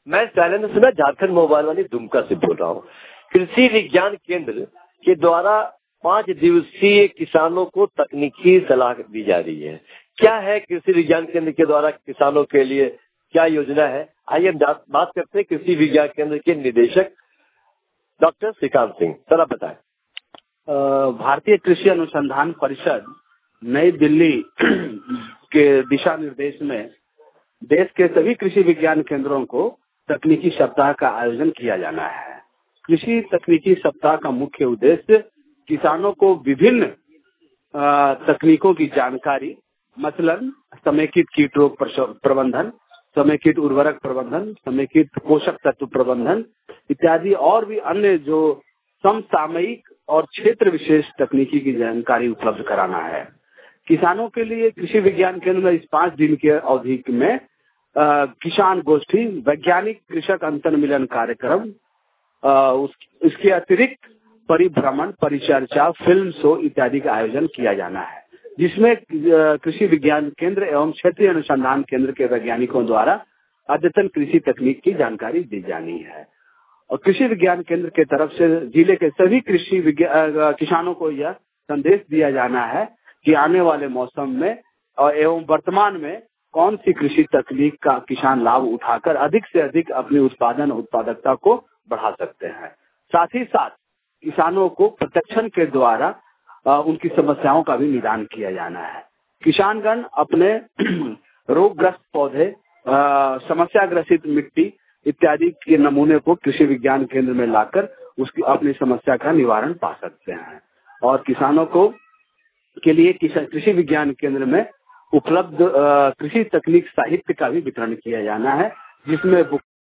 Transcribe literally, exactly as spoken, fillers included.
मैं चैनल सुना झारखंड मोबाइल वाली दुमका से बोल रहा हूँ। कृषि विज्ञान केंद्र के द्वारा पांच दिवसीय किसानों को तकनीकी सलाह दी जा रही है। क्या है कृषि विज्ञान केंद्र के द्वारा किसानों के लिए क्या योजना है? आइए हम बात करते हैं कृषि विज्ञान केंद्र के निदेशक डॉक्टर श्रीकांत सिंह। सर आप बताएं। भारतीय कृषि अनुसंधान परिषद नई दिल्ली के दिशा निर्देश में देश के सभी कृषि विज्ञान केंद्रों को तकनीकी सप्ताह का आयोजन किया जाना है। कृषि तकनीकी सप्ताह का मुख्य उद्देश्य किसानों को विभिन्न तकनीकों की जानकारी, मसलन समेकित कीट रोग प्रबंधन, समेकित उर्वरक प्रबंधन, समेकित पोषक तत्व प्रबंधन इत्यादि और भी अन्य जो समसामयिक और क्षेत्र विशेष तकनीकी की जानकारी उपलब्ध कराना है। किसानों के लिए कृषि विज्ञान केंद्र में इस पांच दिन के अवधि में आ, किसान गोष्ठी, वैज्ञानिक कृषक अंतर मिलन कार्यक्रम, उस, इसके अतिरिक्त परिभ्रमण, परिचर्चा, फिल्म शो इत्यादि का आयोजन किया जाना है, जिसमें कृषि विज्ञान केंद्र एवं क्षेत्रीय अनुसंधान केंद्र के वैज्ञानिकों द्वारा अद्यतन कृषि तकनीक की जानकारी दी जानी है। और कृषि विज्ञान केंद्र के तरफ से जिले के सभी कृषि किसानों को यह संदेश दिया जाना है कि आने वाले मौसम में और एवं वर्तमान में कौन सी कृषि तकनीक का किसान लाभ उठाकर अधिक से अधिक अपनी उत्पादन उत्पादकता को बढ़ा सकते हैं। साथ ही साथ किसानों को प्रशिक्षण के द्वारा आ, उनकी समस्याओं का भी निदान किया जाना है। किसानगण अपने रोगग्रस्त पौधे, समस्या ग्रसित मिट्टी इत्यादि के नमूने को कृषि विज्ञान केंद्र में लाकर उसकी अपनी समस्या का निवारण पा सकते हैं। और किसानों को के लिए कृषि विज्ञान केंद्र में उपलब्ध कृषि तकनीक साहित्य का भी वितरण किया जाना है, जिसमें